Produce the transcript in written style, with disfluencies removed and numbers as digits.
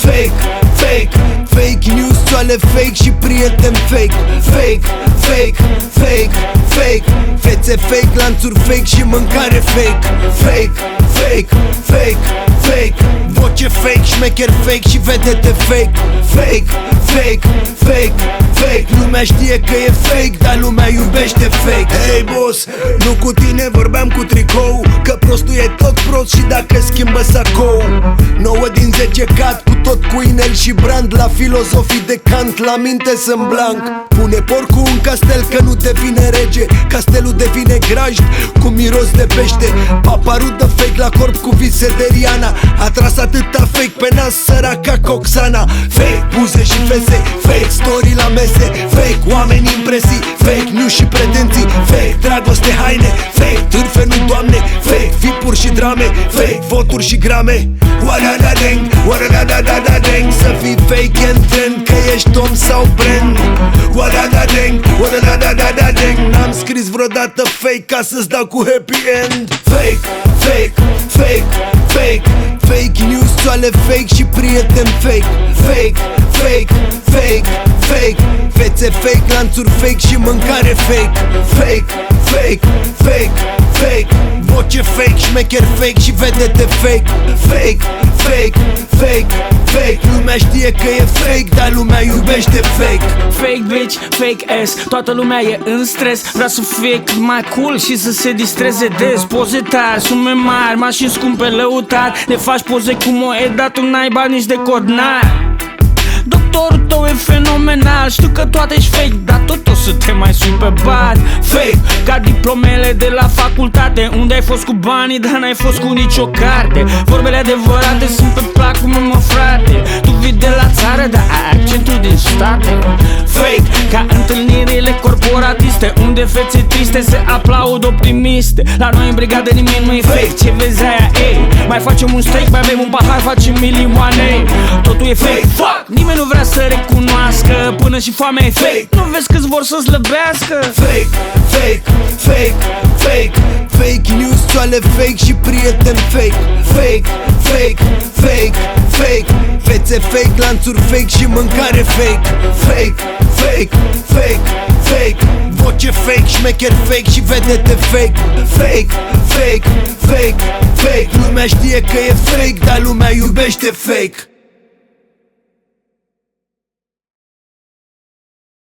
Fake, fake, fake news, țoale fake și prieteni fake. Fake, fake, fake, fake, fețe fake, lanțuri fake și mâncare fake. Fake, fake, fake, fake, voce fake, șmecher fake și vedete fake. Fake, fake, fake, fake, lumea știe că e fake, dar lumea iubește fake. Hey boss, nu cu tine vorbeam cu tricou, că prostul e tot prost și dacă schimbă sacou. 9 din 10 cad cu tot cu inel și brand, la filozofii de Kant, la minte sunt blanc. Pune porcul în castel că nu devine rege, castelul devine grajd cu miros de pește. Paparul de fake la corp cu vise de Rihanna, a tras atâta fake pe nas săraca Coxana. Fake buze și fese, fake story la mese, fake oameni impresii, fake news și pretenții, fake dragoste, haine, fake târfe, nu doamne, fake vipuri și drame, fake voturi și grame. Wada-da-deng, wada-da-da-da-deng, să fii fake and trend, că ești om sau brand. Wada-da-deng, wada-da-da-da-deng, n-am scris vreodată fake ca să-ți dau cu happy end. Fake, fake, fake, fake, fake news, țoale fake și prieteni fake. Fake, fake, fake, fake, fețe fake, lanțuri fake și mâncare fake. Fake, fake, fake, fake, voce fake, șmecher fake și vedete fake. Fake, fake, fake, fake, lumea știe că e fake, dar lumea iubește fake. Fake bitch, fake ass, toată lumea e în stres, vrea să fie cât mai cool și să se distreze des. Poze tari, sume mari, mașini scumpe, lăutari, ne faci poze cu moe, dar tu n-ai bani nici de codnar. Doctorul tău e fenomenal, știu că toate ești fake, dar tot o să te mai sui pe bani. Fake, ca diplomele de la facultate, unde ai fost cu banii, dar n-ai fost cu nicio carte. Vorbele adevărate sunt pe placul meu, mă frate. Tu vii de la țară, dar ai accentul din state. Fake, ca întâlnirile corporatiste, unde fețe triste se aplaud optimiste. La noi în brigadă nimic nu e fake, ce vezi aia, ei. Mai facem un steak, mai bem un pahar, facem milioane. Totul e fake, fuck, nimeni nu vrea să recunoască, până și foamea e fake. Nu vezi câți vor să slăbească? Fake, fake, fake, fake, fake news, țoale fake și prieteni fake. Fake, fake, fake, fake, fețe fake, lanțuri fake și mâncare fake. Fake, fake, fake, fake, voce fake, șmecher fake și vedete fake. Fake, fake, fake, fake, lumea știe că e fake, dar lumea iubește fake.